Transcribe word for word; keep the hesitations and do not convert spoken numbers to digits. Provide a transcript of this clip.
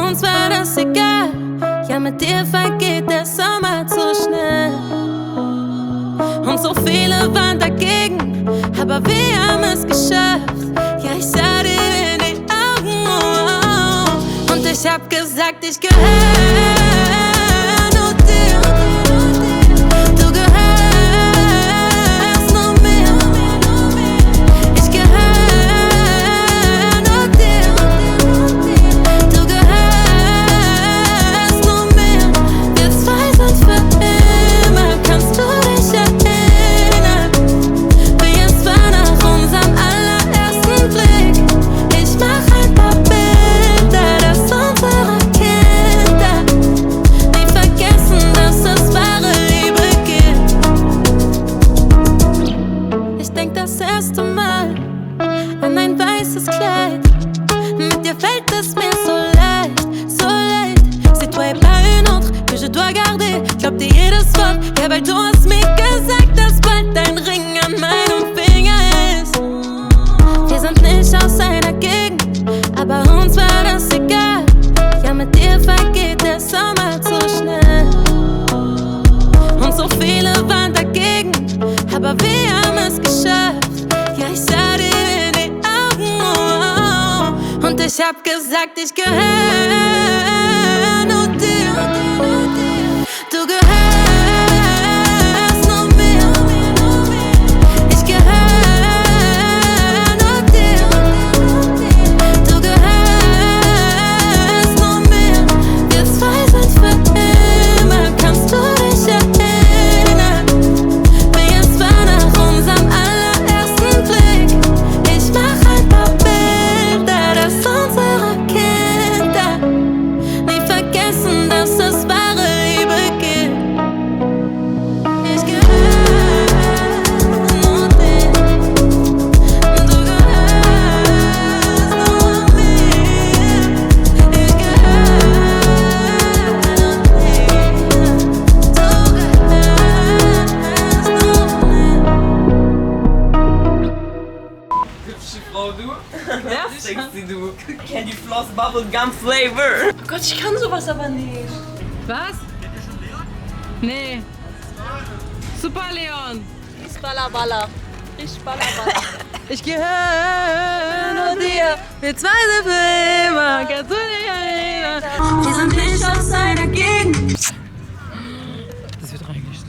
uns war das egal. Ja, mit dir vergeht der Sommer zu schnell. Und so viele waren dagegen, aber wir haben es geschafft. Ja, ich sah dir in die Augen, oh, oh. Und ich hab gesagt, ich gehöre nur dir. Du gehörst nur mir. Ich gehöre nur dir. Du gehörst nur mir. Wir zwei sind für immer. Kannst du dich erinnern, wie es war nach unserem allerersten Blick? Ich mach ein paar Bilder, dass unsere Kinder nie vergessen, dass es wahre Liebe gibt. Ich denk das erste Mal an ein weißes Kleid. Mit dir fällt es mir so leicht, so leicht. C'est toi et pas une autre que je dois garder. Glaub dir jedes Wort, ja, weil du hast mir gesagt, dass bald dein Ring an meinem Finger ist. Wir sind nicht aus einer Gegend, aber uns war das egal. Ja, mit dir vergeht der Sommer zu schnell. Und so viele waren dagegen, aber wir haben es geschafft. Ja, ich sah dir in die Augen, oh, oh. Und ich hab gesagt, ich gehöre nur dir. Du gehörst nur mir. Ich gehöre nur dir. Du gehörst nur mir. Wir zwei sind für immer. Kannst du dich erinnern, wie es war nach unserem allerersten Blick? Ich mach ein paar Bilder, dass unsere Kinder nie vergessen, dass es wahre Liebe gibt. Ich gehöre nur dir. Du gehörst nur mir. Ich gehöre nur dir. Du gehörst nur mir. Hübsche Frau, du? Ja? Sexy, du. Candy Floss Bubblegum Flavor. Oh Gott, ich kann sowas aber nicht. Was? Nee. Super Leon. Ich baller baller. Ich baller baller. Ich gehöre nur dir. Wir zwei sind für immer. Kannst du dich erinnern? Wir sind